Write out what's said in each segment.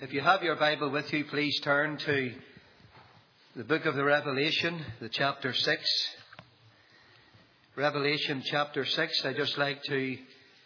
If you have your Bible with you, please turn to the book of the Revelation, the chapter 6. Revelation chapter 6. I'd just like to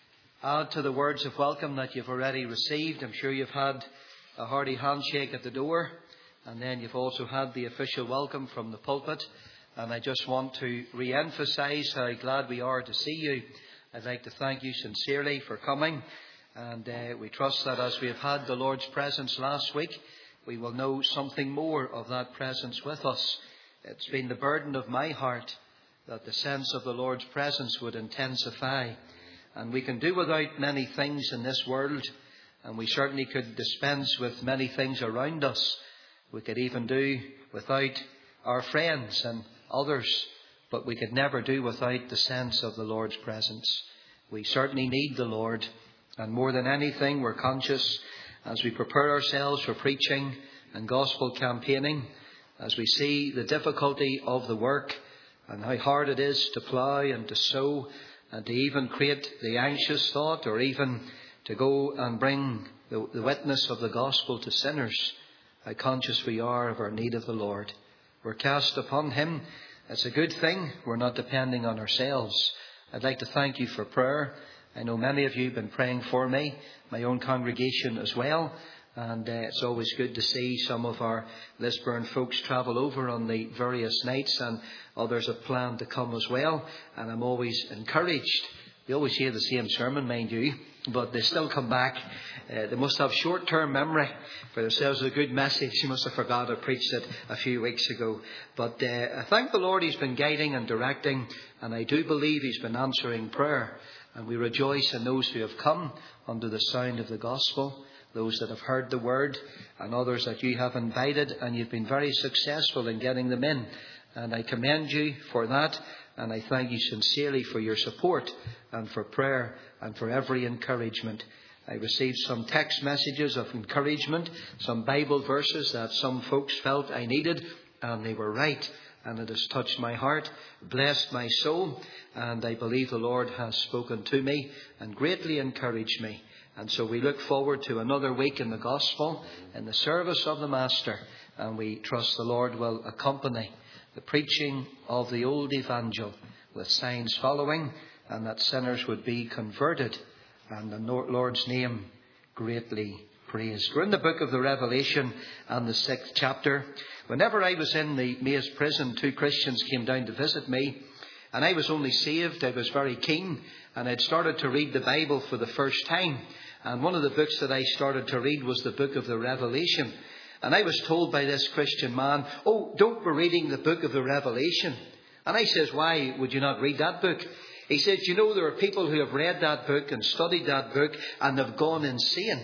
add to the words of welcome that you've already received. I'm sure you've had a hearty handshake at the door, and then you've also had the official welcome from the pulpit. And I just want to re-emphasize how glad we are to see you. I'd like to thank you sincerely for coming. And we trust that as we have had the Lord's presence last week, we will know something more of that presence with us. It's been the burden of my heart that the sense of the Lord's presence would intensify. And we can do without many things in this world, and we certainly could dispense with many things around us. We could even do without our friends and others, but we could never do without the sense of the Lord's presence. We certainly need the Lord. And more than anything, we're conscious as we prepare ourselves for preaching and gospel campaigning, as we see the difficulty of the work and how hard it is to plough and to sow and to even create the anxious thought or even to go and bring the witness of the gospel to sinners, how conscious we are of our need of the Lord. We're cast upon Him. It's a good thing. We're not depending on ourselves. I'd like to thank you for prayer. I know many of you have been praying for me, my own congregation as well. And it's always good to see some of our Lisburn folks travel over on the various nights, and others have planned to come as well. And I'm always encouraged. They always hear the same sermon, mind you, but they still come back. They must have short-term memory for themselves. A good message. You must have forgot I preached it a few weeks ago. But I thank the Lord He's been guiding and directing, and I do believe He's been answering prayer. And we rejoice in those who have come under the sound of the gospel, those that have heard the word, and others that you have invited, and you've been very successful in getting them in. And I commend you for that, and I thank you sincerely for your support and for prayer and for every encouragement. I received some text messages of encouragement, some Bible verses that some folks felt I needed, and they were right. And it has touched my heart, blessed my soul, and I believe the Lord has spoken to me and greatly encouraged me. And so we look forward to another week in the gospel, in the service of the Master, and we trust the Lord will accompany the preaching of the old evangel with signs following, and that sinners would be converted, and the Lord's name greatly praised. We're in the book of the Revelation and the 6th chapter. Whenever I was in the Maze prison, 2 Christians came down to visit me, and I was only saved. I was very keen, and I'd started to read the Bible for the first time. And one of the books that I started to read was the book of the Revelation. And I was told by this Christian man, "Oh, don't be reading the book of the Revelation." And I says, "Why would you not read that book?" He said, "You know, there are people who have read that book and studied that book and have gone insane."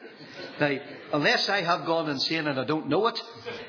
Now, unless I have gone insane and I don't know it,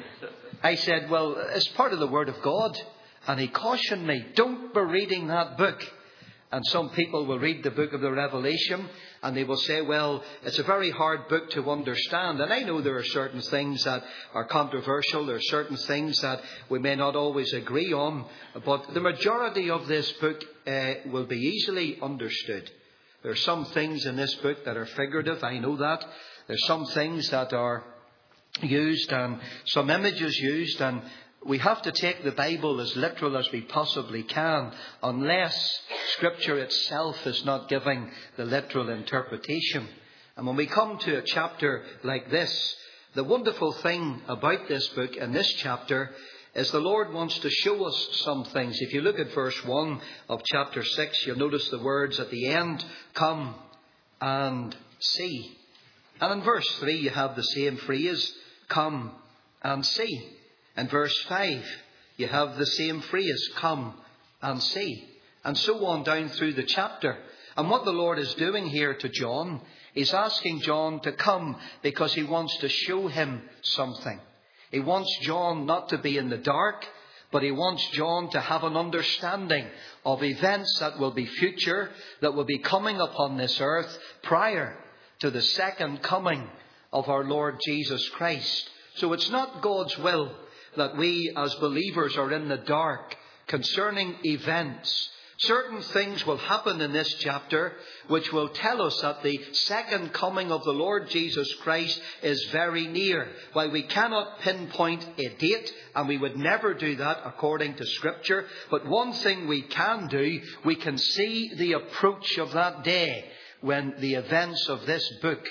I said, "Well, it's part of the Word of God." And he cautioned me, "Don't be reading that book." And some people will read the book of the Revelation and they will say, "Well, it's a very hard book to understand." And I know there are certain things that are controversial. There are certain things that we may not always agree on. But the majority of this book will be easily understood. There are some things in this book that are figurative. I know that. There's some things that are used and some images used, and we have to take the Bible as literal as we possibly can, unless Scripture itself is not giving the literal interpretation. And when we come to a chapter like this, the wonderful thing about this book and this chapter is the Lord wants to show us some things. If you look at verse 1 of chapter 6, you'll notice the words at the end, "Come and see." And in verse 3 you have the same phrase, "Come and see." In verse 5 you have the same phrase, "Come and see." And so on down through the chapter. And what the Lord is doing here to John is asking John to come because He wants to show him something. He wants John not to be in the dark, but He wants John to have an understanding of events that will be future, that will be coming upon this earth prior to the second coming of our Lord Jesus Christ. So it's not God's will that we as believers are in the dark concerning events Certain things will happen in this chapter which will tell us that the second coming of the Lord Jesus Christ is very near. While we cannot pinpoint a date, and we would never do that according to Scripture, but one thing we can do, we can see the approach of that day when the events of this book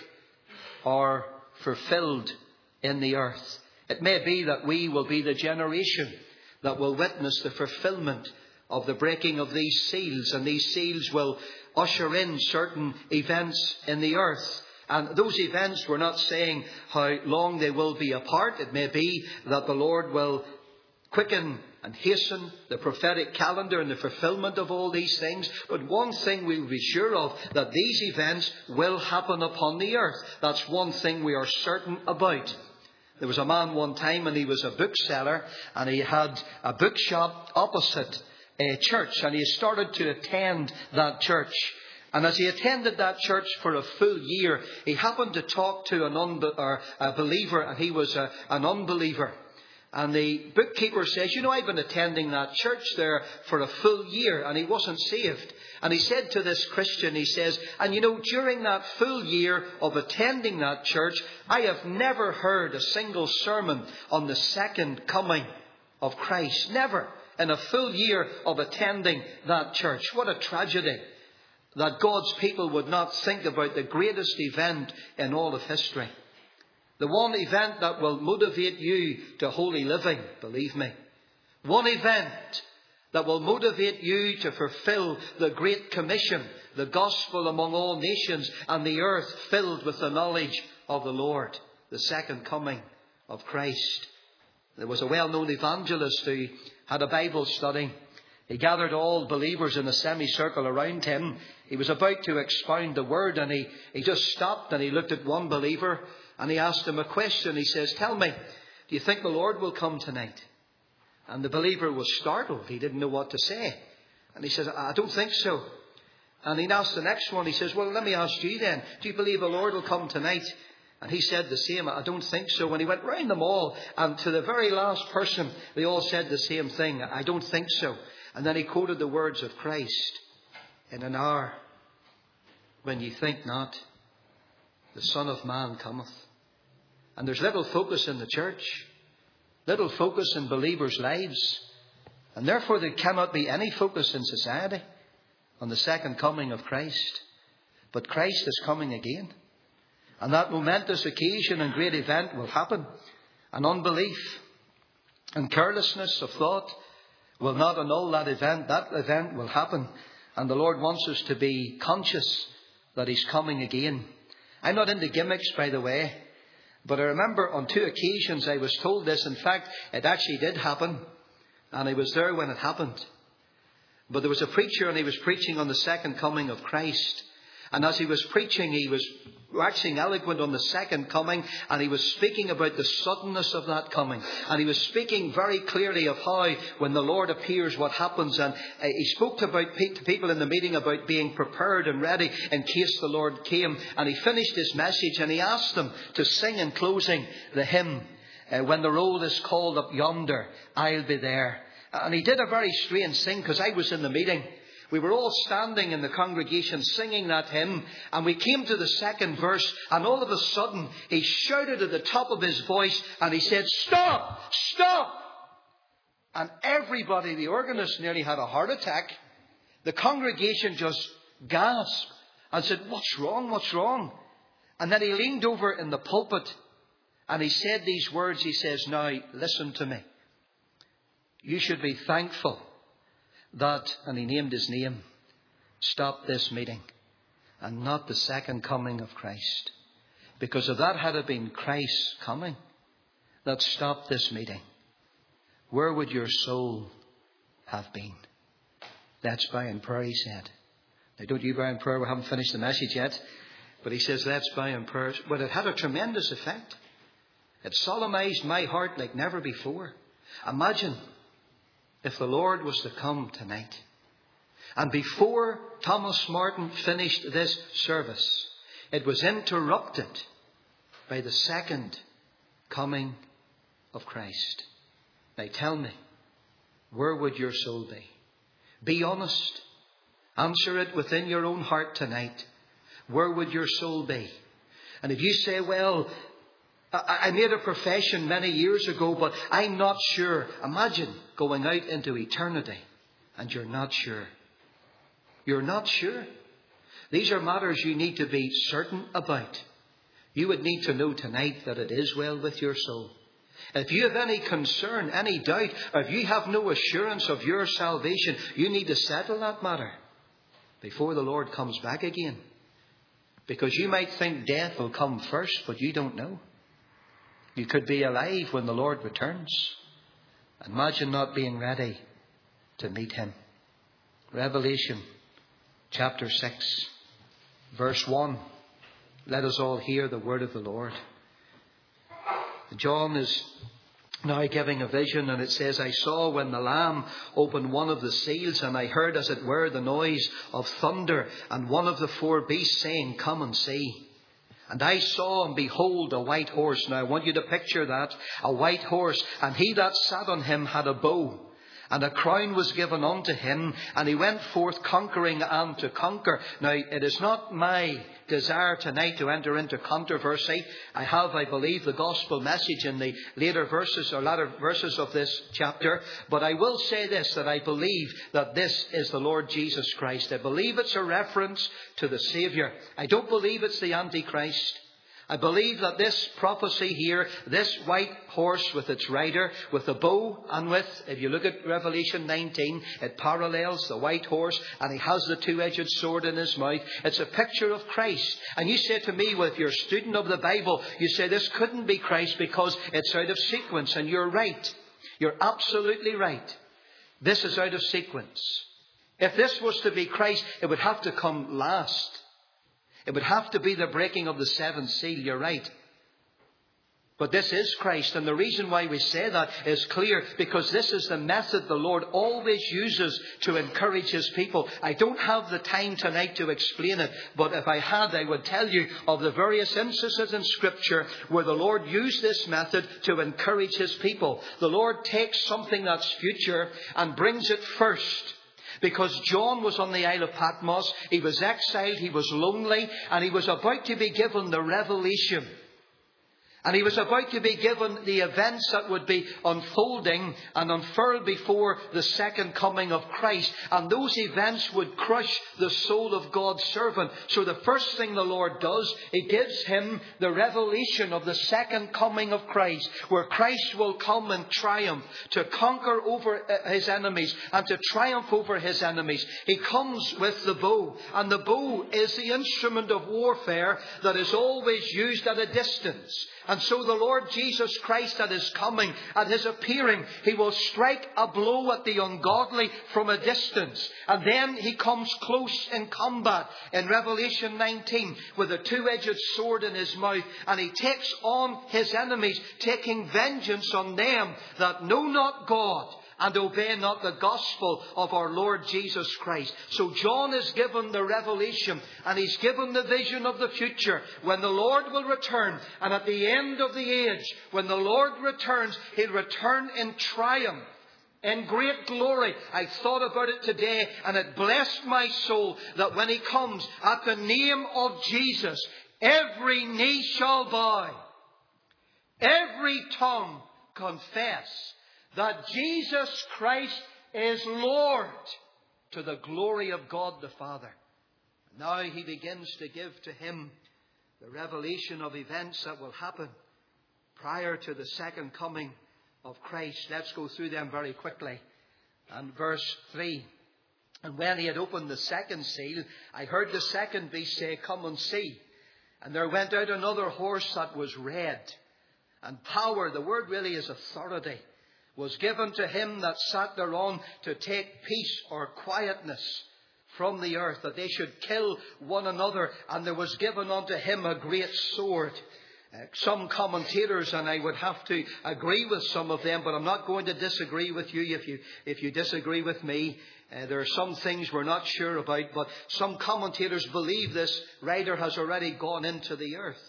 are fulfilled in the earth. It may be that we will be the generation that will witness the fulfillment of the breaking of these seals, and these seals will usher in certain events in the earth. And those events, we're not saying how long they will be apart. It may be that the Lord will quicken and hasten the prophetic calendar and the fulfillment of all these things. But one thing we will be sure of, that these events will happen upon the earth. That's one thing we are certain about. There was a man one time, and he was a bookseller, and he had a bookshop opposite a church, and he started to attend that church. And as he attended that church for a full year, he happened to talk to a believer, and he was an unbeliever. And the bookkeeper says, you know, I've been attending that church there for a full year, and he wasn't saved. And he said to this Christian, he says, and you know, during that full year of attending that church, I have never heard a single sermon on the second coming of Christ. Never. In a full year of attending that church. What a tragedy that God's people would not think about the greatest event in all of history. The one event that will motivate you to holy living, believe me. One event that will motivate you to fulfill the Great Commission, the gospel among all nations, and the earth filled with the knowledge of the Lord. The second coming of Christ. There was a well-known evangelist who had a Bible study. He gathered all believers in a semicircle around him. He was about to expound the word, and he just stopped, and he looked at one believer, and he asked him a question. He says, tell me, do you think the Lord will come tonight? And the believer was startled. He didn't know what to say. And he says, I don't think so. And he asked the next one. He says, well, let me ask you then. Do you believe the Lord will come tonight? And he said the same. I don't think so. When he went round them all, and to the very last person, they all said the same thing. I don't think so. And then he quoted the words of Christ. In an hour, when ye think not, the Son of Man cometh. And there's little focus in the church. Little focus in believers' lives. And therefore there cannot be any focus in society on the second coming of Christ. But Christ is coming again. And that momentous occasion and great event will happen. And unbelief and carelessness of thought will not annul that event. That event will happen. And the Lord wants us to be conscious that He's coming again. I'm not into gimmicks, by the way. But I remember on 2 occasions I was told this. In fact, it actually did happen. And I was there when it happened. But there was a preacher, and he was preaching on the second coming of Christ. And as he was preaching, he was waxing eloquent on the second coming, and he was speaking about the suddenness of that coming. And he was speaking very clearly of how, when the Lord appears, what happens. And he spoke to people in the meeting about being prepared and ready in case the Lord came. And he finished his message, and he asked them to sing in closing the hymn, when the roll is called up yonder, I'll be there. And he did a very strange thing, because I was in the meeting. We were all standing in the congregation singing that hymn, and we came to the second verse, and all of a sudden he shouted at the top of his voice, and he said, stop, stop. And everybody, the organist nearly had a heart attack. The congregation just gasped and said, what's wrong, what's wrong? And then he leaned over in the pulpit, and he said these words. He says, now listen to me. You should be thankful that, and he named his name, stop this meeting and not the second coming of Christ. Because if that had been Christ's coming that stopped this meeting, where would your soul have been? Let's bow in prayer, he said. Now don't you bow in prayer, we haven't finished the message yet. But he says, let's bow in prayer. But it had a tremendous effect. It solemnized my heart like never before. Imagine if the Lord was to come tonight, and before Thomas Martin finished this service, it was interrupted by the second coming of Christ. Now tell me, where would your soul be? Be honest. Answer it within your own heart tonight. Where would your soul be? And if you say, well, I made a profession many years ago, but I'm not sure. Imagine going out into eternity and you're not sure. You're not sure. These are matters you need to be certain about. You would need to know tonight that it is well with your soul. If you have any concern, any doubt, or if you have no assurance of your salvation, you need to settle that matter before the Lord comes back again. Because you might think death will come first, but you don't know. You could be alive when the Lord returns. Imagine not being ready to meet him. Revelation chapter 6, verse 1. Let us all hear the word of the Lord. John is now giving a vision, and it says, I saw when the Lamb opened one of the seals, and I heard as it were the noise of thunder, and one of the four beasts saying, Come and see. And I saw, and behold, a white horse. Now I want you to picture that, a white horse, and he that sat on him had a bow. And a crown was given unto him, and he went forth conquering and to conquer. Now, it is not my desire tonight to enter into controversy. I have, I believe, the gospel message in the later verses of this chapter. But I will say this, that I believe that this is the Lord Jesus Christ. I believe it's a reference to the Saviour. I don't believe it's the Antichrist. I believe that this prophecy here, this white horse with its rider, with the bow and with, if you look at Revelation 19, it parallels the white horse and he has the two-edged sword in his mouth. It's a picture of Christ. And you say to me, well, if you're a student of the Bible, you say this couldn't be Christ because it's out of sequence. And you're right. You're absolutely right. This is out of sequence. If this was to be Christ, it would have to come last. It would have to be the breaking of the seventh seal. You're right. But this is Christ. And the reason why we say that is clear, because this is the method the Lord always uses to encourage his people. I don't have the time tonight to explain it, but if I had, I would tell you of the various instances in Scripture where the Lord used this method to encourage his people. The Lord takes something that's future and brings it first. Because John was on the Isle of Patmos, he was exiled, he was lonely, and he was about to be given the revelation. And he was about to be given the events that would be unfolding and unfurled before the second coming of Christ. And those events would crush the soul of God's servant. So the first thing the Lord does, he gives him the revelation of the second coming of Christ, where Christ will come in triumph to conquer over his enemies and to triumph over his enemies. He comes with the bow, and the bow is the instrument of warfare that is always used at a distance. And so the Lord Jesus Christ at his coming, at his appearing, he will strike a blow at the ungodly from a distance. And then he comes close in combat in Revelation 19 with a two-edged sword in his mouth. And he takes on his enemies, taking vengeance on them that know not God and obey not the gospel of our Lord Jesus Christ. So John is given the revelation, and he's given the vision of the future when the Lord will return. And at the end of the age, when the Lord returns, he'll return in triumph, in great glory. I thought about it today, and it blessed my soul that when he comes, at the name of Jesus, every knee shall bow, every tongue confess that Jesus Christ is Lord, to the glory of God the Father. Now he begins to give to him the revelation of events that will happen prior to the second coming of Christ. Let's go through them very quickly. And verse 3. And when he had opened the second seal, I heard the second beast say, Come and see. And there went out another horse that was red. And power, the word really is authority, was given to him that sat thereon to take peace or quietness from the earth, that they should kill one another. And there was given unto him a great sword. Some commentators, and I would have to agree with some of them, but I'm not going to disagree with you if you disagree with me. There are some things we're not sure about, but some commentators believe this rider has already gone into the earth.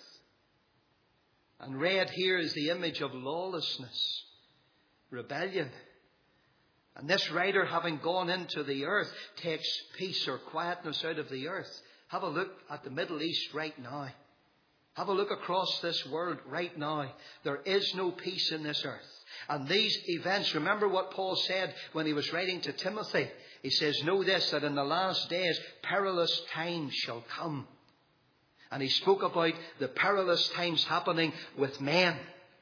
And red here is the image of lawlessness, rebellion. And this writer, having gone into the earth, takes peace or quietness out of the earth. Have a look at the Middle East right now. Have a look across this world right now. There is no peace in this earth. And these events, remember what Paul said when he was writing to Timothy. He says, know this, that in the last days perilous times shall come. And he spoke about the perilous times happening with men.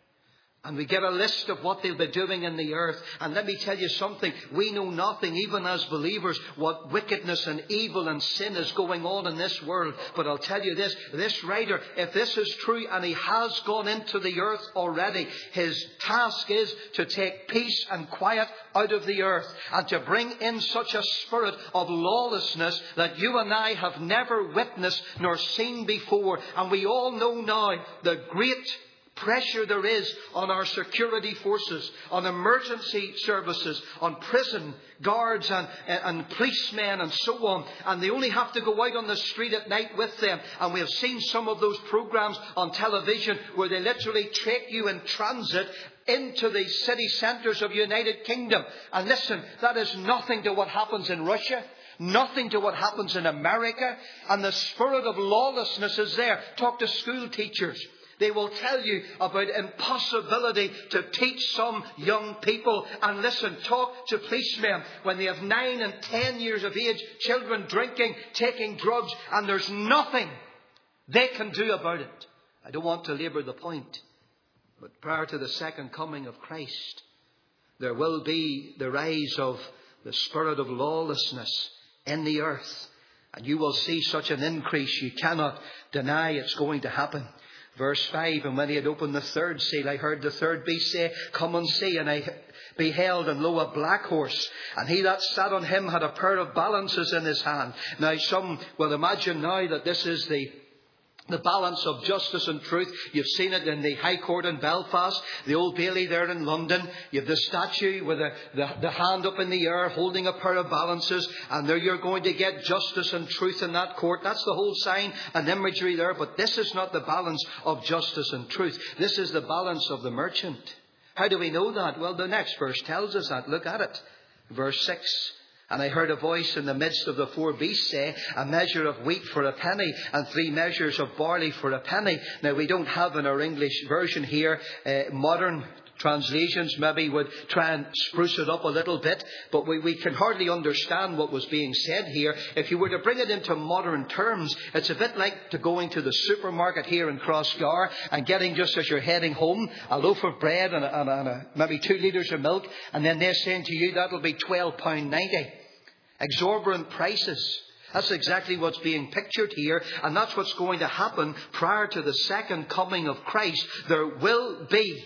And we get a list of what they'll be doing in the earth. And let me tell you something. We know nothing, even as believers, what wickedness and evil and sin is going on in this world. But I'll tell you this writer, if this is true and he has gone into the earth already, his task is to take peace and quiet out of the earth and to bring in such a spirit of lawlessness that you and I have never witnessed nor seen before. And we all know now the great pressure there is on our security forces, on emergency services, on prison guards and policemen and so on. And they only have to go out on the street at night with them. And we have seen some of those programs on television where they literally take you in transit into the city centres of the United Kingdom. And listen, that is nothing to what happens in Russia. Nothing to what happens in America. And the spirit of lawlessness is there. Talk to school teachers. They will tell you about impossibility to teach some young people. And listen, talk to policemen when they have 9 and 10 years of age, children drinking, taking drugs, and there's nothing they can do about it. I don't want to labour the point, but prior to the second coming of Christ, there will be the rise of the spirit of lawlessness in the earth. And you will see such an increase. You cannot deny it's going to happen. Verse 5, and when he had opened the third seal, I heard the third beast say, come and see. And I beheld, and lo, a black horse. And he that sat on him had a pair of balances in his hand. Now some will imagine now that this is the balance of justice and truth. You've seen it in the High Court in Belfast, the Old Bailey there in London. You have the statue with the hand up in the air holding a pair of balances, and there you're going to get justice and truth in that court. That's the whole sign and imagery there. But this is not the balance of justice and truth. This is the balance of the merchant. How do we know that? Well, the next verse tells us that. Look at it. Verse 6. And I heard a voice in the midst of the 4 beasts say, a measure of wheat for a penny, and 3 measures of barley for a penny. Now, we don't have in our English version here, modern translations maybe would try and spruce it up a little bit, but we can hardly understand what was being said here. If you were to bring it into modern terms, it's a bit like to going to the supermarket here in Crossgar and getting, just as you're heading home, a loaf of bread and maybe 2 litres of milk, and then they're saying to you that'll be £12.90. Exorbitant prices. That's exactly what's being pictured here, and that's what's going to happen prior to the second coming of Christ. There will be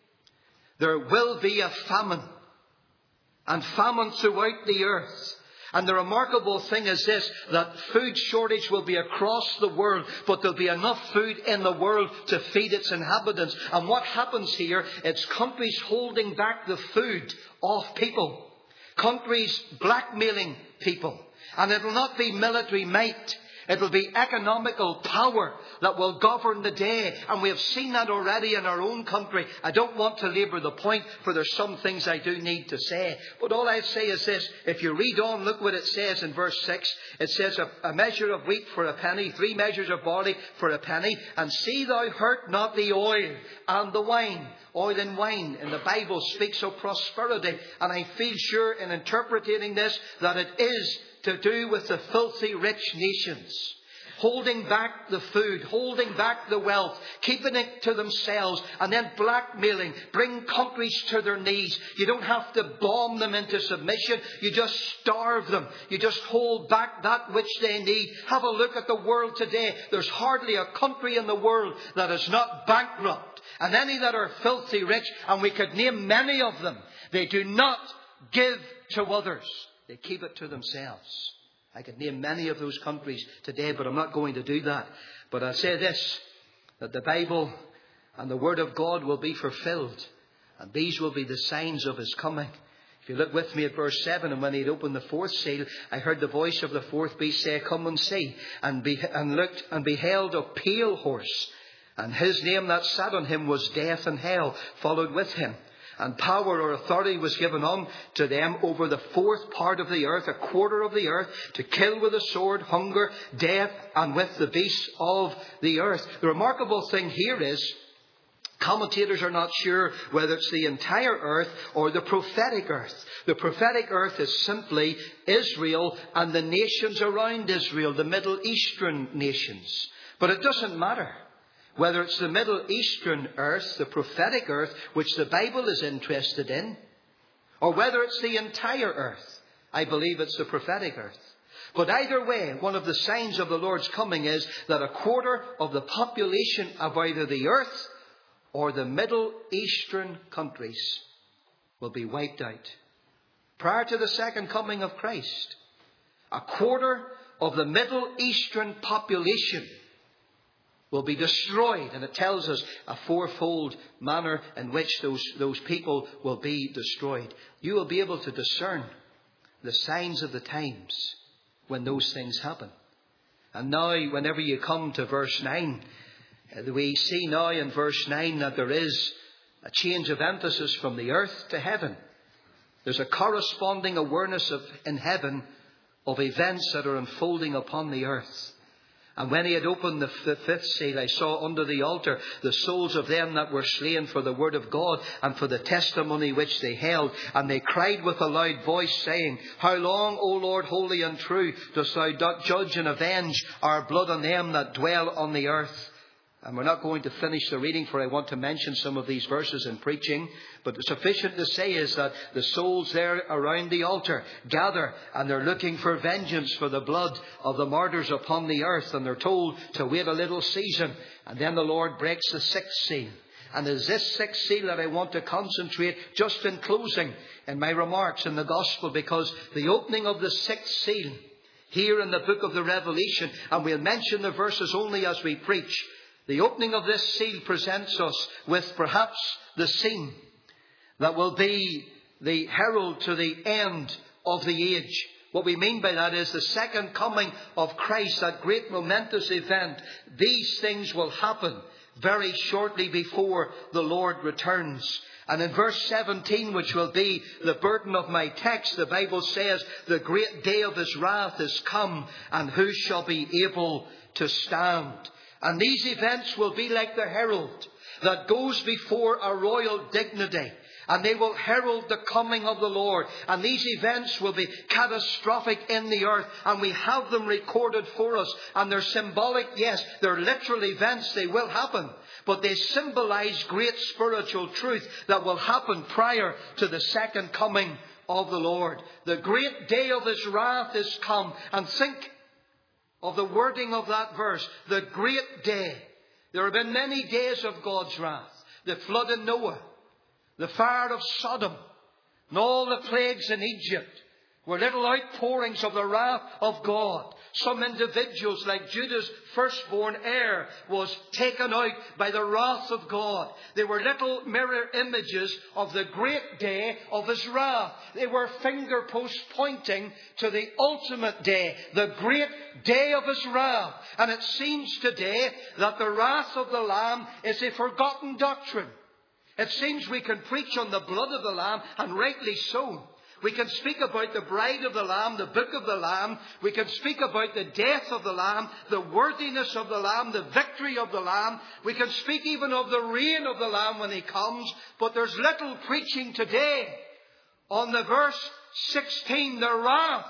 a famine, and famine throughout the earth. And the remarkable thing is this, that food shortage will be across the world, but there'll be enough food in the world to feed its inhabitants. And what happens here, it's countries holding back the food off people. Countries blackmailing people. And it will not be military might. It will be economical power that will govern the day. And we have seen that already in our own country. I don't want to labour the point, for there's some things I do need to say. But all I say is this. If you read on, look what it says in verse 6. It says, a measure of wheat for a penny, 3 measures of barley for a penny. And see thou hurt not the oil and the wine. Oil and wine in the Bible speaks of prosperity. And I feel sure in interpreting this that it is to do with the filthy rich nations. Holding back the food, holding back the wealth, keeping it to themselves, and then blackmailing, bring countries to their knees. You don't have to bomb them into submission. You just starve them. You just hold back that which they need. Have a look at the world today. There's hardly a country in the world that is not bankrupt. And any that are filthy rich, and we could name many of them, they do not give to others. They keep it to themselves. I could name many of those countries today, but I'm not going to do that. But I'll say this, that the Bible and the Word of God will be fulfilled. And these will be the signs of His coming. If you look with me at verse 7, and when He had opened the 4th seal, I heard the voice of the 4th beast say, come and see. And looked and beheld a pale horse. And his name that sat on him was Death, and hell followed with him. And power or authority was given unto them over the fourth part of the earth, a quarter of the earth, to kill with the sword, hunger, death, and with the beasts of the earth. The remarkable thing here is, commentators are not sure whether it's the entire earth or the prophetic earth. The prophetic earth is simply Israel and the nations around Israel, the Middle Eastern nations. But it doesn't matter whether it's the Middle Eastern earth, the prophetic earth, which the Bible is interested in, or whether it's the entire earth. I believe it's the prophetic earth. But either way, one of the signs of the Lord's coming is that a quarter of the population of either the earth or the Middle Eastern countries will be wiped out. Prior to the second coming of Christ, a quarter of the Middle Eastern population will be destroyed. And it tells us a fourfold manner in which those people will be destroyed. You will be able to discern the signs of the times when those things happen. And now, whenever you come to verse 9, we see now in verse 9 that there is a change of emphasis from the earth to heaven. There's a corresponding awareness in heaven of events that are unfolding upon the earth. And when he had opened the fifth seal, I saw under the altar the souls of them that were slain for the word of God and for the testimony which they held. And they cried with a loud voice, saying, How long, O Lord, holy and true, dost thou judge and avenge our blood on them that dwell on the earth? And we're not going to finish the reading, for I want to mention some of these verses in preaching. But sufficient to say is that the souls there around the altar gather, and they're looking for vengeance for the blood of the martyrs upon the earth. And they're told to wait a little season. And then the Lord breaks the sixth seal. And it's this sixth seal that I want to concentrate just in closing in my remarks in the gospel, because the opening of the sixth seal here in the book of the Revelation, and we'll mention the verses only as we preach. The opening of this seal presents us with perhaps the scene that will be the herald to the end of the age. What we mean by that is the second coming of Christ, that great momentous event. These things will happen very shortly before the Lord returns. And in verse 17, which will be the burden of my text, the Bible says, The great day of his wrath is come, and who shall be able to stand? And these events will be like the herald that goes before a royal dignity. And they will herald the coming of the Lord. And these events will be catastrophic in the earth. And we have them recorded for us. And they're symbolic, yes, they're literal events. They will happen. But they symbolize great spiritual truth that will happen prior to the second coming of the Lord. The great day of his wrath is come. And think of the wording of that verse, the great day. There have been many days of God's wrath. The flood in Noah, the fire of Sodom, and all the plagues in Egypt were little outpourings of the wrath of God. Some individuals, like Judah's firstborn heir, was taken out by the wrath of God. They were little mirror images of the great day of his wrath. They were finger posts pointing to the ultimate day, the great day of his wrath. And it seems today that the wrath of the Lamb is a forgotten doctrine. It seems we can preach on the blood of the Lamb, and rightly so. We can speak about the bride of the Lamb, the book of the Lamb. We can speak about the death of the Lamb, the worthiness of the Lamb, the victory of the Lamb. We can speak even of the reign of the Lamb when he comes. But there's little preaching today on the verse 16, the wrath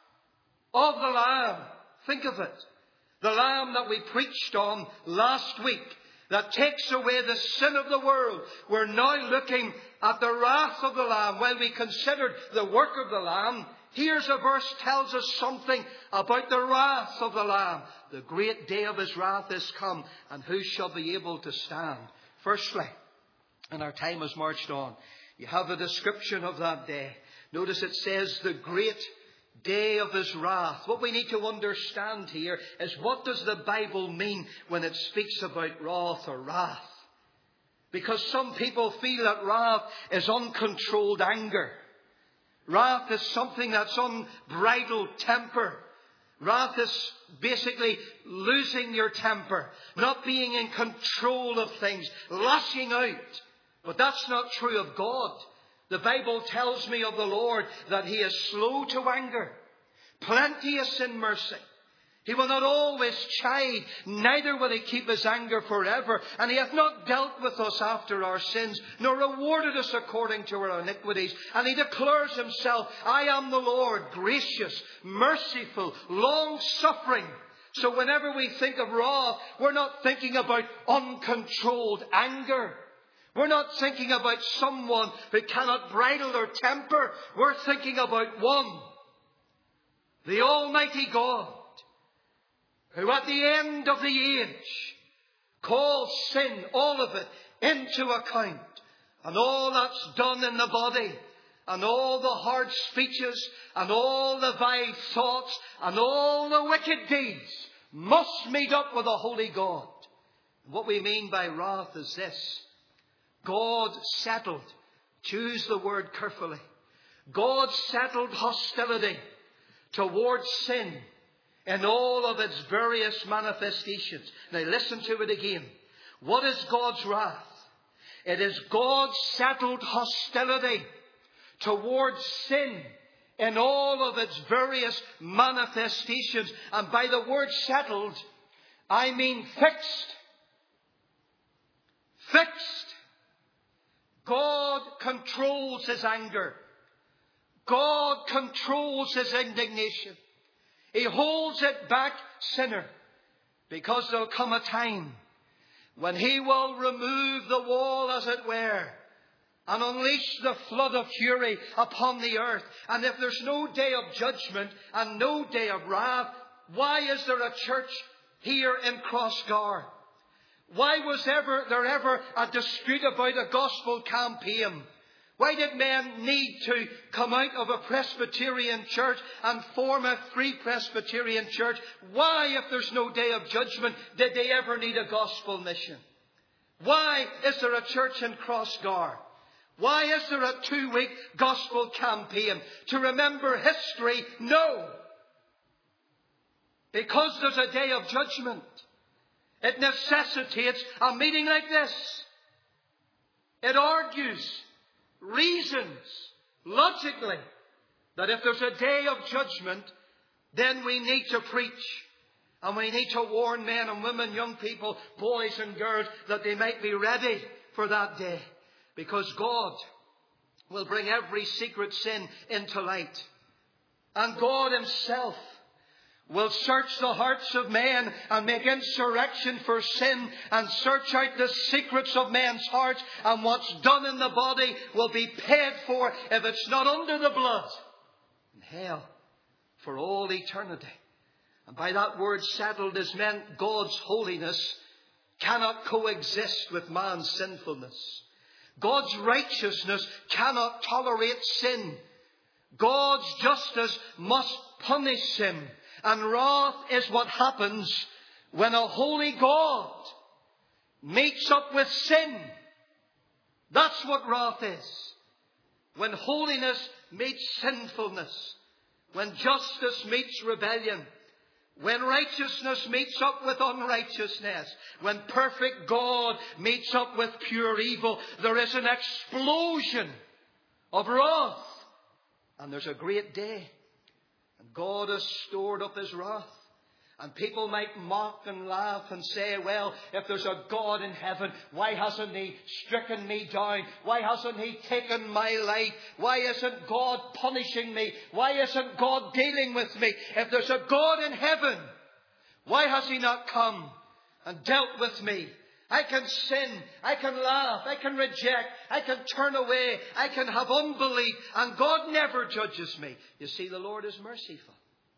of the Lamb. Think of it. The Lamb that we preached on last week, that takes away the sin of the world. We're now looking at the wrath of the Lamb. While we considered the work of the Lamb, here's a verse tells us something about the wrath of the Lamb. The great day of his wrath is come, and who shall be able to stand? Firstly, and our time has marched on, you have the description of that day. Notice it says the great day of his wrath. What we need to understand here is, what does the Bible mean when it speaks about wrath or wrath? Because some people feel that wrath is uncontrolled anger. Wrath is something that's unbridled temper. Wrath is basically losing your temper, not being in control of things, lashing out. But that's not true of God. The Bible tells me of the Lord that He is slow to anger, plenteous in mercy. He will not always chide, neither will He keep His anger forever. And He hath not dealt with us after our sins, nor rewarded us according to our iniquities. And He declares Himself, I am the Lord, gracious, merciful, long-suffering. So whenever we think of wrath, we're not thinking about uncontrolled anger. We're not thinking about someone who cannot bridle their temper. We're thinking about one, the Almighty God, who at the end of the age calls sin, all of it, into account. And all that's done in the body, and all the hard speeches, and all the vile thoughts, and all the wicked deeds must meet up with a holy God. What we mean by wrath is this. God settled, choose the word carefully, God settled hostility towards sin in all of its various manifestations. Now listen to it again. What is God's wrath? It is God's settled hostility towards sin in all of its various manifestations. And by the word settled, I mean fixed. Fixed. God controls His anger. God controls His indignation. He holds it back, sinner, because there'll come a time when He will remove the wall, as it were, and unleash the flood of fury upon the earth. And if there's no day of judgment and no day of wrath, why is there a church here in Crossgar? Why was there ever a dispute about a gospel campaign? Why did men need to come out of a Presbyterian church and form a Free Presbyterian church? Why, if there's no day of judgment, did they ever need a gospel mission? Why is there a church in Crossgar? Why is there a 2-week gospel campaign? To remember history? No. Because there's a day of judgment. It necessitates a meeting like this. It argues, reasons, logically, that if there's a day of judgment, then we need to preach. And we need to warn men and women, young people, boys and girls, that they might be ready for that day. Because God will bring every secret sin into light. And God Himself will search the hearts of men and make insurrection for sin and search out the secrets of men's hearts. And what's done in the body will be paid for, if it's not under the blood, in hell for all eternity. And by that word settled is meant God's holiness cannot coexist with man's sinfulness. God's righteousness cannot tolerate sin. God's justice must punish sin. And wrath is what happens when a holy God meets up with sin. That's what wrath is. When holiness meets sinfulness. When justice meets rebellion. When righteousness meets up with unrighteousness. When perfect God meets up with pure evil. There is an explosion of wrath. And there's a great day. God has stored up His wrath. And people might mock and laugh and say, well, if there's a God in heaven, why hasn't He stricken me down? Why hasn't He taken my life? Why isn't God punishing me? Why isn't God dealing with me? If there's a God in heaven, why has He not come and dealt with me? I can sin, I can laugh, I can reject, I can turn away, I can have unbelief, and God never judges me. You see, the Lord is merciful.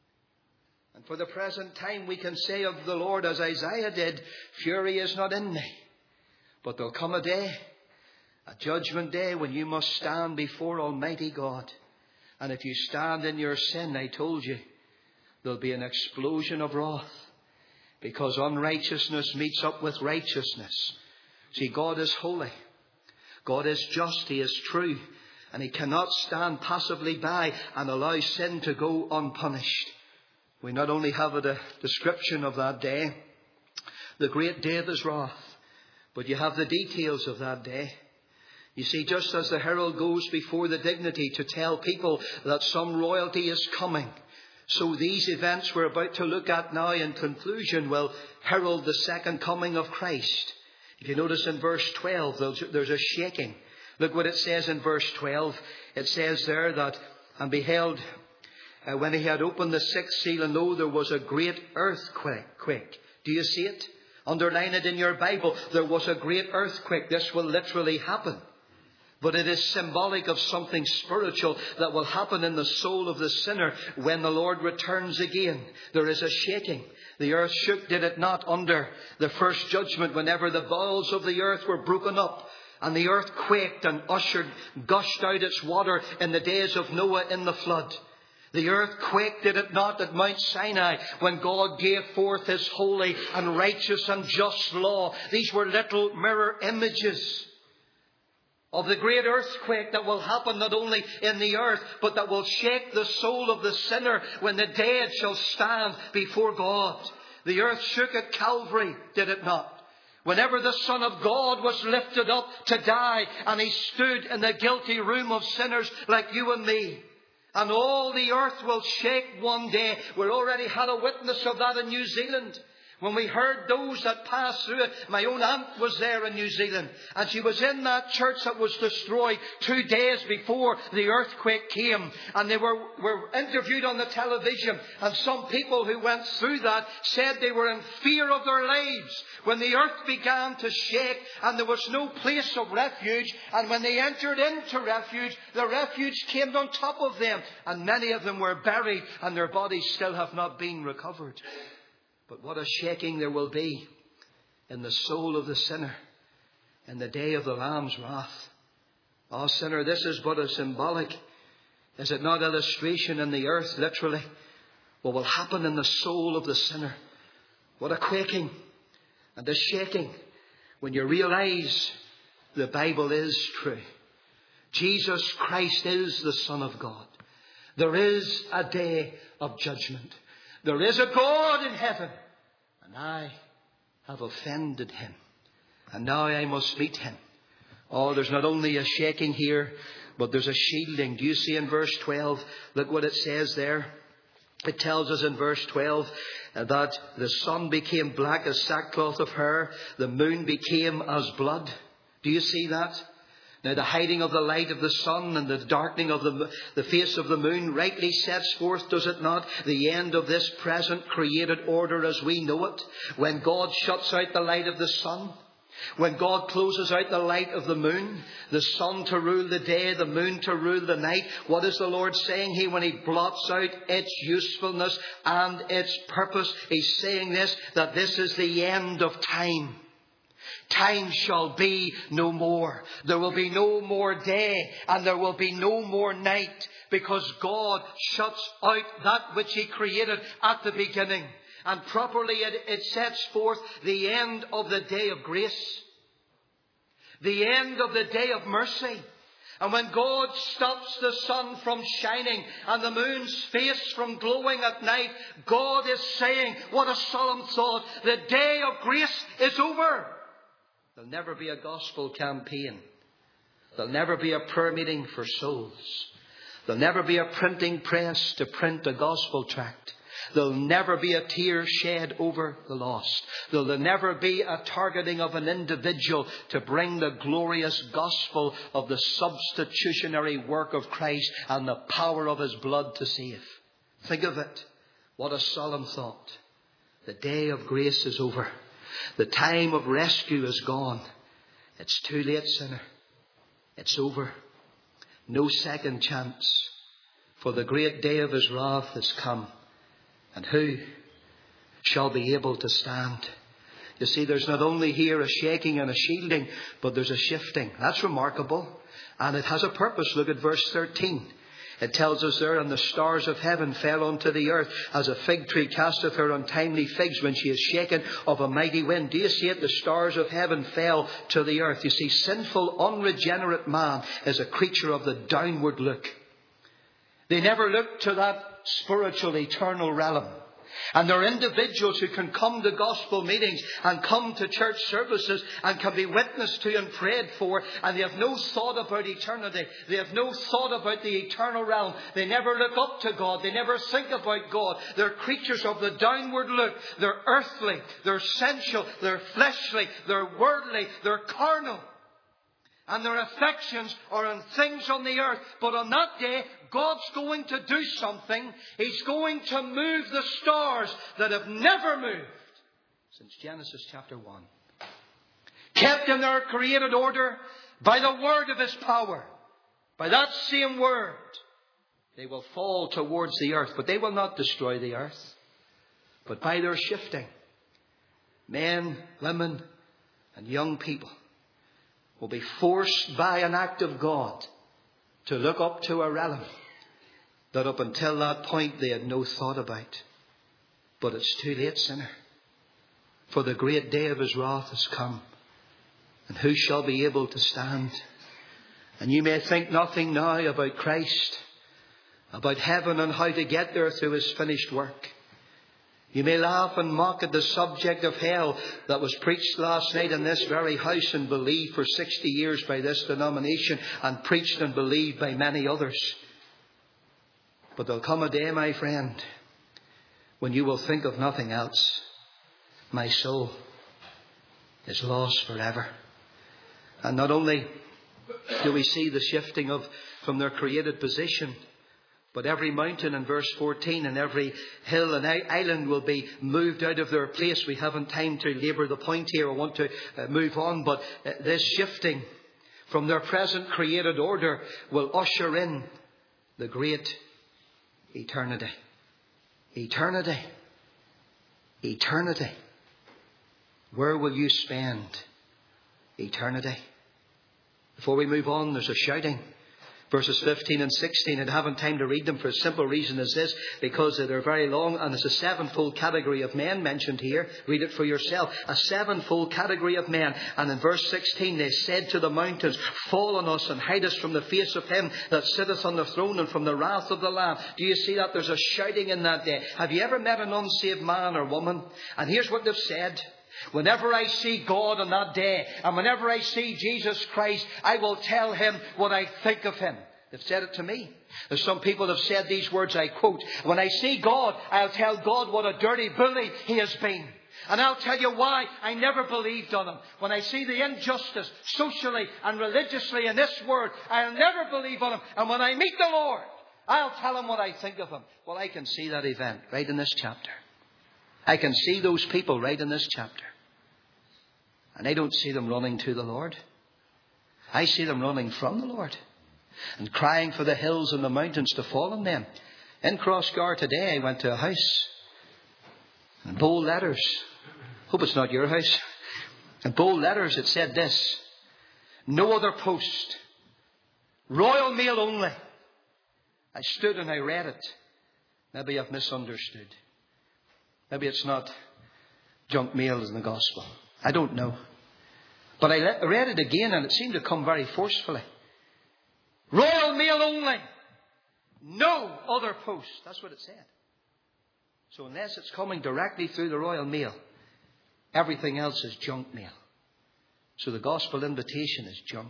And for the present time we can say of the Lord, as Isaiah did, fury is not in me. But there'll come a day, a judgment day, when you must stand before Almighty God. And if you stand in your sin, I told you, there'll be an explosion of wrath. Because unrighteousness meets up with righteousness. See, God is holy. God is just. He is true. And He cannot stand passively by and allow sin to go unpunished. We not only have a description of that day, the great day of His wrath, but you have the details of that day. You see, just as the herald goes before the dignity to tell people that some royalty is coming, so these events we're about to look at now in conclusion will herald the second coming of Christ. If you notice in verse 12, there's a shaking. Look what it says in verse 12. It says there that, and beheld, when he had opened the sixth seal, and lo, there was a great earthquake. Do you see it? Underline it in your Bible. There was a great earthquake. This will literally happen. But it is symbolic of something spiritual that will happen in the soul of the sinner when the Lord returns again. There is a shaking. The earth shook, did it not, under the first judgment, whenever the bowels of the earth were broken up, and the earth quaked and gushed out its water in the days of Noah in the flood. The earth quaked, did it not, at Mount Sinai when God gave forth His holy and righteous and just law. These were little mirror images of the great earthquake that will happen not only in the earth, but that will shake the soul of the sinner when the dead shall stand before God. The earth shook at Calvary, did it not? Whenever the Son of God was lifted up to die, and He stood in the guilty room of sinners like you and me. And all the earth will shake one day. We already had a witness of that in New Zealand. When we heard those that passed through it, my own aunt was there in New Zealand. And she was in that church that was destroyed 2 days before the earthquake came. And they were interviewed on the television. And some people who went through that said they were in fear of their lives when the earth began to shake and there was no place of refuge. And when they entered into refuge, the refuge came on top of them. And many of them were buried and their bodies still have not been recovered. But what a shaking there will be in the soul of the sinner in the day of the Lamb's wrath. Oh, sinner, this is but a symbolic, is it not, illustration in the earth, literally, what will happen in the soul of the sinner. What a quaking and a shaking when you realize the Bible is true. Jesus Christ is the Son of God. There is a day of judgment. There is a God in heaven, and I have offended Him, and now I must meet Him. Oh, there's not only a shaking here, but there's a shielding. Do you see in verse 12? Look what it says there. It tells us in verse 12 that the sun became black as sackcloth of hair, the moon became as blood. Do you see that? Now, the hiding of the light of the sun and the darkening of the face of the moon rightly sets forth, does it not, the end of this present created order as we know it. When God shuts out the light of the sun, when God closes out the light of the moon, the sun to rule the day, the moon to rule the night, what is the Lord saying here when He blots out its usefulness and its purpose? He's saying this, that this is the end of time. Time shall be no more. There will be no more day and there will be no more night, because God shuts out that which He created at the beginning. And properly it sets forth the end of the day of grace. The end of the day of mercy. And when God stops the sun from shining and the moon's face from glowing at night, God is saying, what a solemn thought, the day of grace is over. There'll never be a gospel campaign. There'll never be a prayer meeting for souls. There'll never be a printing press to print a gospel tract. There'll never be a tear shed over the lost. There'll never be a targeting of an individual to bring the glorious gospel of the substitutionary work of Christ and the power of His blood to save. Think of it. What a solemn thought. The day of grace is over. The time of rescue is gone. It's too late, sinner. It's over. No second chance. For the great day of His wrath has come. And who shall be able to stand? You see, there's not only here a shaking and a shielding, but there's a shifting. That's remarkable. And it has a purpose. Look at verse 13. It tells us there, and the stars of heaven fell unto the earth, as a fig tree casteth her untimely figs when she is shaken of a mighty wind. Do you see it? The stars of heaven fell to the earth. You see, sinful, unregenerate man is a creature of the downward look. They never look to that spiritual, eternal realm. And there are individuals who can come to gospel meetings and come to church services and can be witnessed to and prayed for, and they have no thought about eternity. They have no thought about the eternal realm. They never look up to God. They never think about God. They're creatures of the downward look. They're earthly. They're sensual. They're fleshly. They're worldly. They're carnal. And their affections are on things on the earth. But on that day, God's going to do something. He's going to move the stars that have never moved since Genesis chapter 1. Kept in their created order by the word of His power. By that same word, they will fall towards the earth. But they will not destroy the earth. But by their shifting, men, women, and young people will be forced by an act of God to look up to a realm that up until that point they had no thought about. But it's too late, sinner. For the great day of His wrath has come. And who shall be able to stand? And you may think nothing now about Christ, about heaven and how to get there through His finished work. You may laugh and mock at the subject of hell that was preached last night in this very house and believed for 60 years by this denomination and preached and believed by many others. But there'll come a day, my friend, when you will think of nothing else. My soul is lost forever. And not only do we see the shifting from their created position, but every mountain in verse 14 and every hill and island will be moved out of their place. We haven't time to labour the point here. I want to move on. But this shifting from their present created order will usher in the great eternity. Eternity. Eternity. Where will you spend eternity? Before we move on, there's a shouting. Verses 15 and 16, I haven't time to read them for a simple reason as this, because they're very long, and there's a sevenfold category of men mentioned here. Read it for yourself. A sevenfold category of men. And in verse 16, they said to the mountains, fall on us and hide us from the face of Him that sitteth on the throne and from the wrath of the Lamb. Do you see that? There's a shouting in that day. Have you ever met an unsaved man or woman? And here's what they've said. Whenever I see God on that day, and whenever I see Jesus Christ, I will tell Him what I think of Him. They've said it to me. There's some people have said these words, I quote, when I see God, I'll tell God what a dirty bully He has been. And I'll tell you why I never believed on Him. When I see the injustice socially and religiously in this world, I'll never believe on Him. And when I meet the Lord, I'll tell Him what I think of Him. Well, I can see that event right in this chapter. I can see those people right in this chapter. And I don't see them running to the Lord. I see them running from the Lord and crying for the hills and the mountains to fall on them. In Crossgar today, I went to a house. In bold letters. Hope it's not your house. In bold letters it said this. No other post. Royal Mail only. I stood and I read it. Maybe I've misunderstood. Maybe it's not junk mail in the gospel. I don't know. But I read it again and it seemed to come very forcefully. Royal Mail only. No other post. That's what it said. So unless it's coming directly through the Royal Mail, everything else is junk mail. So the gospel invitation is junk.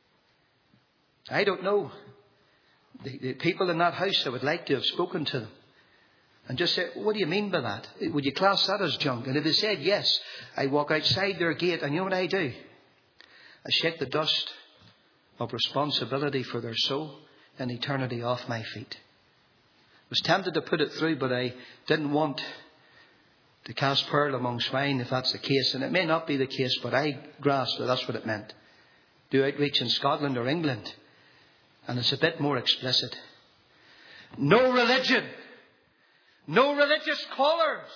I don't know. The people in that house, I would like to have spoken to them. And just say, what do you mean by that? Would you class that as junk? And if they said yes, I walk outside their gate and you know what I do? I shake the dust of responsibility for their soul and eternity off my feet. I was tempted to put it through, but I didn't want to cast pearl among swine if that's the case. And it may not be the case, but I grasped that that's what it meant. Do outreach in Scotland or England. And it's a bit more explicit. No religion. No religious colours.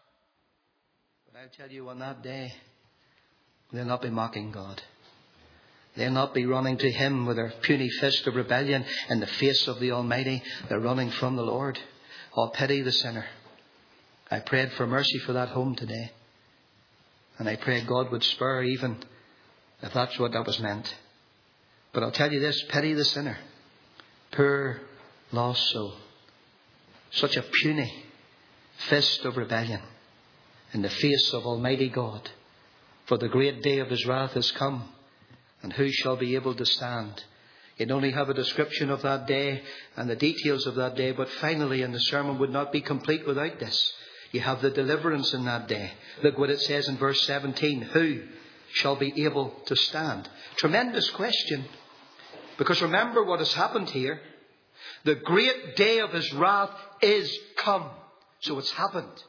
But I'll tell you on that day, they'll not be mocking God. They'll not be running to Him with their puny fist of rebellion in the face of the Almighty. They're running from the Lord. Oh, pity the sinner. I prayed for mercy for that home today. And I prayed God would spare even if that's what that was meant. But I'll tell you this, pity the sinner. Poor lost soul. Such a puny, fist of rebellion in the face of Almighty God. For the great day of his wrath has come, and who shall be able to stand? You'd only have a description of that day and the details of that day, but finally, and the sermon would not be complete without this, you have the deliverance in that day. Look what it says in verse 17. Who shall be able to stand? Tremendous question. Because remember what has happened here. The great day of his wrath is come. So it's happened.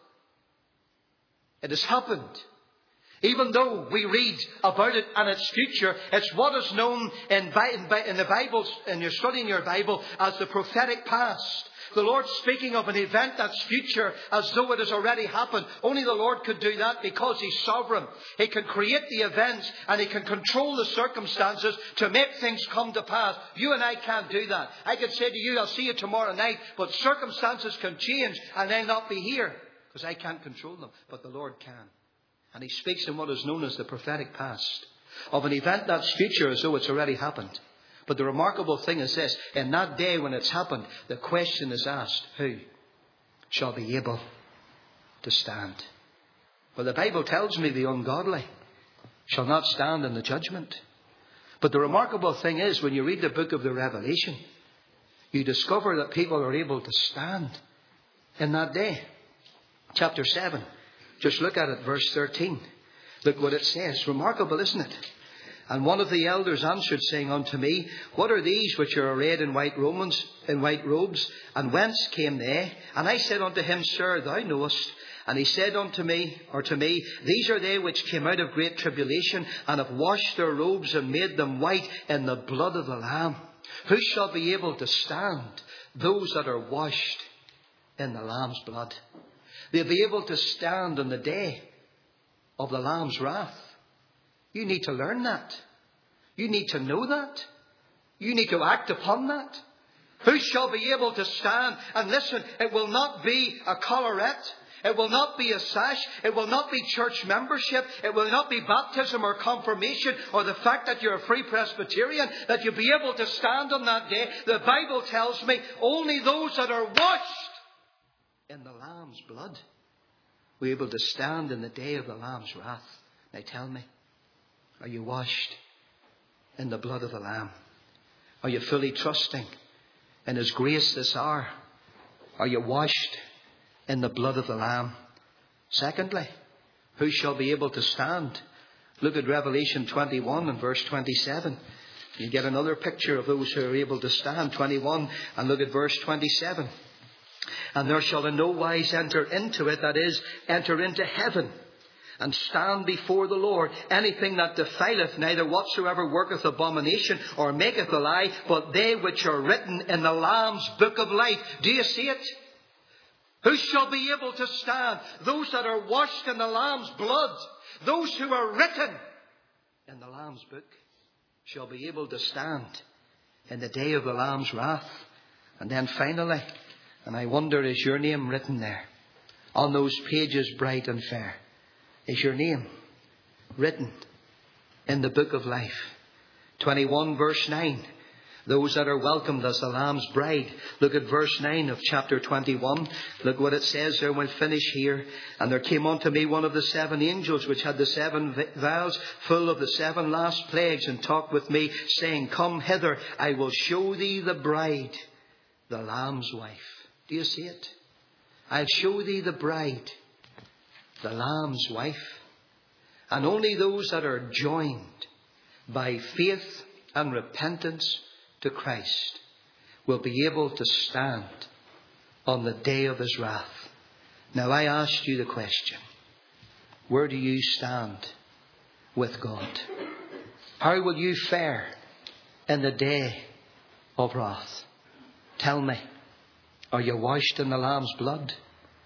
It has happened. Even though we read about it and its future, it's what is known in the Bible, and you're studying your Bible, as the prophetic past. The Lord speaking of an event that's future as though it has already happened. Only the Lord could do that because He's sovereign. He can create the events and He can control the circumstances to make things come to pass. You and I can't do that. I could say to you, I'll see you tomorrow night, but circumstances can change and I'll not be here because I can't control them. But the Lord can. And He speaks in what is known as the prophetic past of an event that's future as though it's already happened. But the remarkable thing is this. In that day when it's happened, the question is asked, who shall be able to stand? Well, the Bible tells me the ungodly shall not stand in the judgment. But the remarkable thing is, when you read the book of the Revelation, you discover that people are able to stand in that day. Chapter 7. Just look at it, verse 13. Look what it says. Remarkable, isn't it? And one of the elders answered, saying unto me, what are these which are arrayed in white robes? And whence came they? And I said unto him, Sir, thou knowest. And he said unto me, these are they which came out of great tribulation, and have washed their robes and made them white in the blood of the Lamb. Who shall be able to stand? Those that are washed in the Lamb's blood. They'll be able to stand on the day of the Lamb's wrath. You need to learn that. You need to know that. You need to act upon that. Who shall be able to stand? And listen, it will not be a collarette. It will not be a sash. It will not be church membership. It will not be baptism or confirmation or the fact that you're a Free Presbyterian, that you'll be able to stand on that day. The Bible tells me only those that are washed in the Lamb's blood will be able to stand in the day of the Lamb's wrath. Now tell me, are you washed in the blood of the Lamb? Are you fully trusting in His grace this hour? Are you washed in the blood of the Lamb? Secondly, who shall be able to stand? Look at Revelation 21 and verse 27. You get another picture of those who are able to stand. 21, and look at verse 27. And there shall in no wise enter into it, that is, enter into heaven, and stand before the Lord anything that defileth, neither whatsoever worketh abomination or maketh a lie, but they which are written in the Lamb's book of life. Do you see it? Who shall be able to stand? Those that are washed in the Lamb's blood. Those who are written in the Lamb's book shall be able to stand in the day of the Lamb's wrath. And then finally, and I wonder, is your name written there on those pages bright and fair? Is your name written in the book of life? 21 verse 9. Those that are welcomed as the Lamb's bride. Look at verse 9 of chapter 21. Look what it says there. We'll finish here. And there came unto me one of the 7 angels which had the 7 vials full of the 7 last plagues, and talked with me, saying, Come hither, I will show thee the bride, the Lamb's wife. Do you see it? I'll show thee the bride, the Lamb's wife. And only those that are joined by faith and repentance to Christ will be able to stand on the day of His wrath. Now I asked you the question, where do you stand with God? How will you fare in the day of wrath? Tell me, are you washed in the Lamb's blood?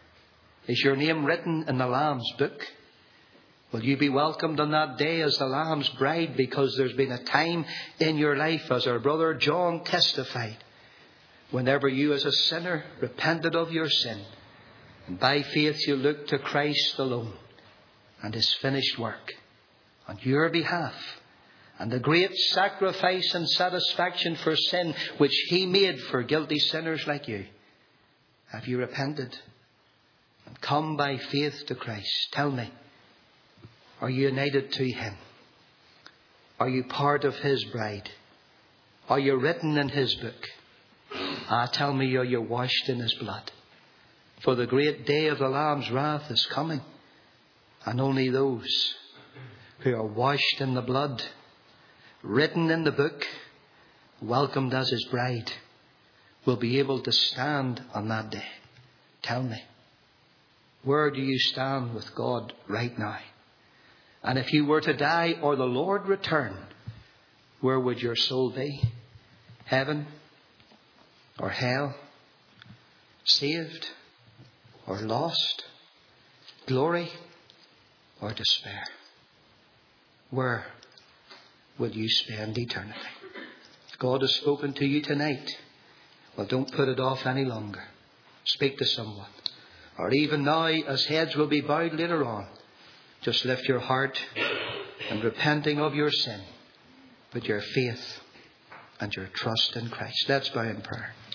Is your name written in the Lamb's book? Will you be welcomed on that day as the Lamb's bride, because there's been a time in your life, as our brother John testified, whenever you as a sinner repented of your sin, and by faith you looked to Christ alone and His finished work on your behalf, and the great sacrifice and satisfaction for sin which He made for guilty sinners like you. Have you repented and and come by faith to Christ, tell me, are you united to Him? Are you part of His bride? Are you written in His book? Tell me, are you washed in His blood? For the great day of the Lamb's wrath is coming, and only those who are washed in the blood, written in the book, welcomed as His bride, will be able to stand on that day. Tell me, where do you stand with God right now? And if you were to die or the Lord return, where would your soul be? Heaven or hell? Saved or lost? Glory or despair? Where will you spend eternity? God has spoken to you tonight. Well, don't put it off any longer. Speak to someone. Or even now, as heads will be bowed later on, just lift your heart and repenting of your sin, put your faith and your trust in Christ. Let's bow in prayer.